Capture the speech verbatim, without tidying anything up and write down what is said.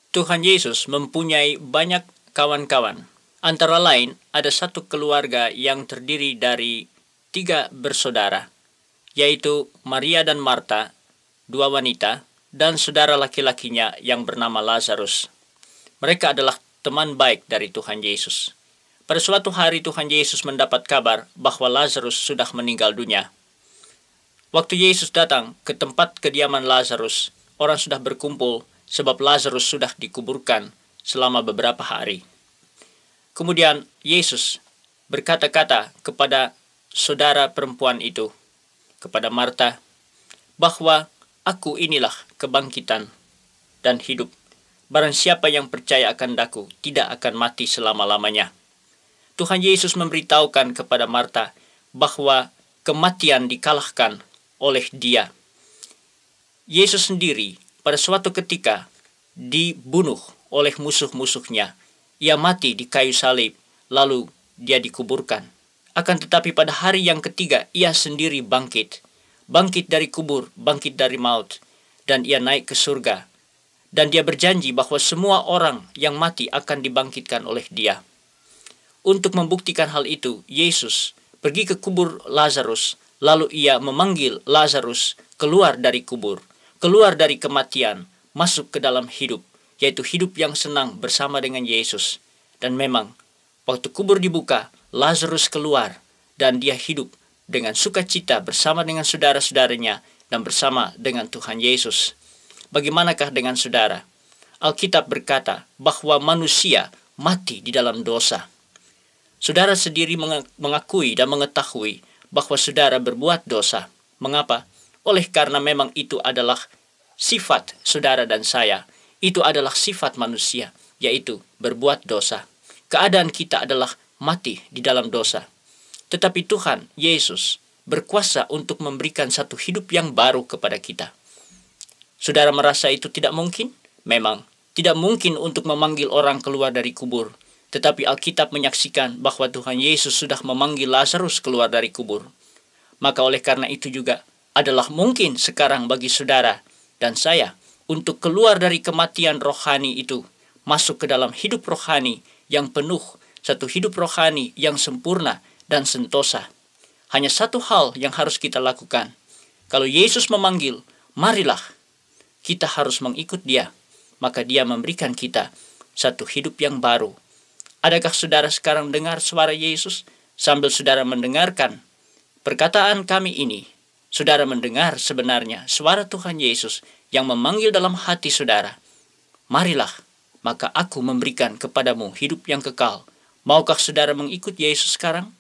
Tuhan Yesus mempunyai banyak kawan-kawan. Antara lain, ada satu keluarga yang terdiri dari tiga bersaudara, yaitu Maria dan Marta, dua wanita, dan saudara laki-lakinya yang bernama Lazarus. Mereka adalah teman baik dari Tuhan Yesus. Pada suatu hari Tuhan Yesus mendapat kabar bahwa Lazarus sudah meninggal dunia. Waktu Yesus datang ke tempat kediaman Lazarus, orang sudah berkumpul sebab Lazarus sudah dikuburkan selama beberapa hari. Kemudian Yesus berkata-kata kepada saudara perempuan itu, kepada Marta, bahwa aku inilah kebangkitan dan hidup. Barang siapa yang percaya akan Daku tidak akan mati selama-lamanya. Tuhan Yesus memberitahukan kepada Marta bahwa kematian dikalahkan oleh Dia. Yesus sendiri pada suatu ketika dibunuh oleh musuh-musuhnya. Ia mati di kayu salib, lalu Dia dikuburkan. Akan tetapi pada hari yang ketiga, Ia sendiri bangkit. Bangkit dari kubur, bangkit dari maut. Dan Ia naik ke surga. Dan Dia berjanji bahwa semua orang yang mati akan dibangkitkan oleh Dia. Untuk membuktikan hal itu, Yesus pergi ke kubur Lazarus, lalu Ia memanggil Lazarus keluar dari kubur, keluar dari kematian, masuk ke dalam hidup, yaitu hidup yang senang bersama dengan Yesus. Dan memang, waktu kubur dibuka, Lazarus keluar, dan dia hidup dengan sukacita bersama dengan saudara-saudaranya dan bersama dengan Tuhan Yesus. Bagaimanakah dengan saudara? Alkitab berkata bahwa manusia mati di dalam dosa. Saudara sendiri mengakui dan mengetahui bahwa saudara berbuat dosa. Mengapa? Oleh karena memang itu adalah sifat saudara dan saya. Itu adalah sifat manusia, yaitu berbuat dosa. Keadaan kita adalah mati di dalam dosa. Tetapi Tuhan Yesus berkuasa untuk memberikan satu hidup yang baru kepada kita. Saudara merasa itu tidak mungkin? Memang tidak mungkin untuk memanggil orang keluar dari kubur. Tetapi Alkitab menyaksikan bahwa Tuhan Yesus sudah memanggil Lazarus keluar dari kubur. Maka oleh karena itu juga adalah mungkin sekarang bagi saudara dan saya untuk keluar dari kematian rohani itu, masuk ke dalam hidup rohani yang penuh, satu hidup rohani yang sempurna dan sentosa. Hanya satu hal yang harus kita lakukan. Kalau Yesus memanggil, marilah, kita harus mengikut Dia. Maka Dia memberikan kita satu hidup yang baru. Adakah saudara sekarang dengar suara Yesus sambil saudara mendengarkan perkataan kami ini? Saudara mendengar sebenarnya suara Tuhan Yesus yang memanggil dalam hati saudara. Marilah, maka aku memberikan kepadamu hidup yang kekal. Maukah saudara mengikut Yesus sekarang?